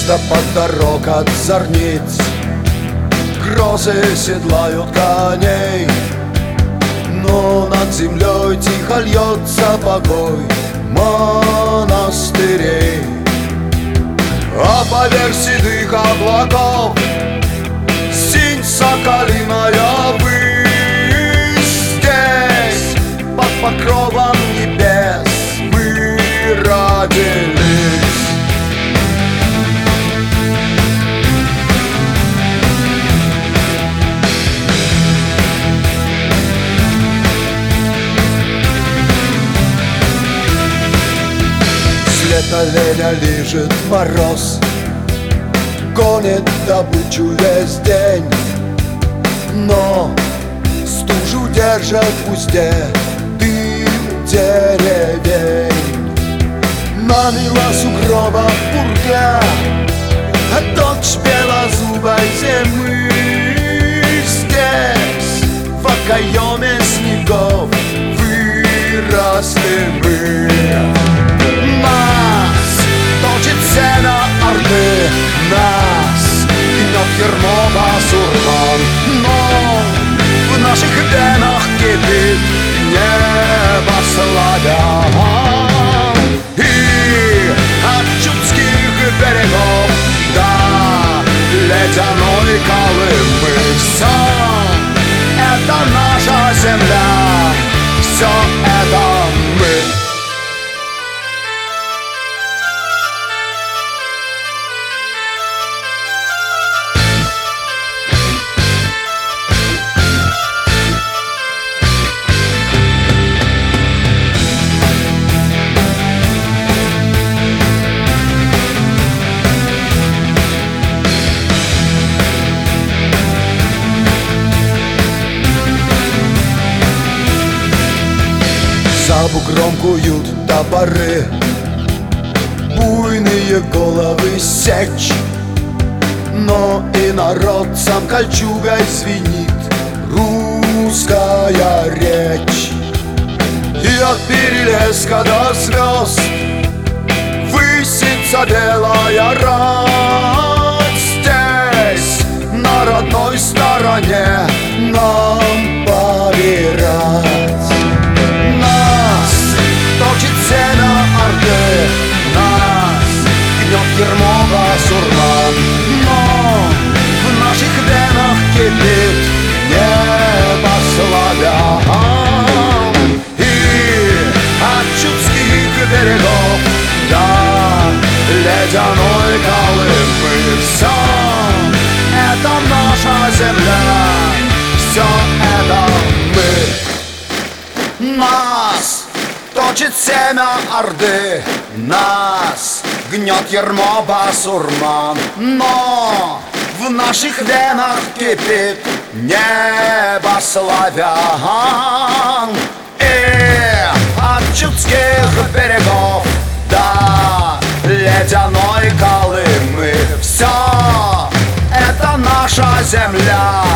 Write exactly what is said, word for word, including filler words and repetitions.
Листопад дорог от зорниц, грозы седлают коней, но над землей тихо льется покой монастырей. А поверх седых облаков синь соколиная высь. Здесь под покровом небес мы родились. Лето леня лижет мороз, гонит добычу весь день, но стужу держат в узде дым деревень. Мамила сугроба пурга, а дочь белозубой зимы. Здесь в окоеме снегов выросли мы. Нас точит сено Орды, нас гнет ермо басурман, но в наших венах кипит небо славян. И от чудских берегов до ледяной Колымы все это наша земля, все это мы. За бугром куют топоры, буйные головы сечь, но и народцам кольчугой звенит русская речь. И от Перелеска до звезд высится белая рать. Здесь, на родной стороне, нам помирать. Точит сено Орды, нас гнет ермо басурман, но в наших венах кипит небо славян. И от чудских берегов до ледяной Колымы все это наша земля, все это мы. Нас точит семя Орды, нас гнет ермо басурман, но в наших венах кипит небо славян. И от чудских берегов до ледяной Колымы все это наша земля,